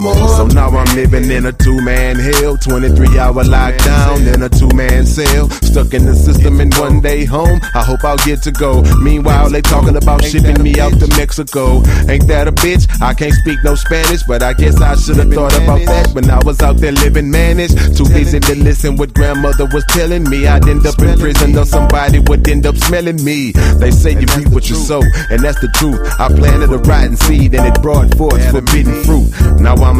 So now I'm living in a two-man hell, 23-hour lockdown in a two-man cell, stuck in the system and one day home. I hope I'll get to go. Meanwhile, they talking about shipping me out to Mexico. Ain't that a bitch? I can't speak no Spanish, but I guess I should have thought about that when I was out there living managed. Too busy to listen what grandmother was telling me. I'd end up in prison or somebody would end up smelling me. They say you reap what you sow, and that's the truth. I planted a rotten seed and it brought forth forbidden fruit. Now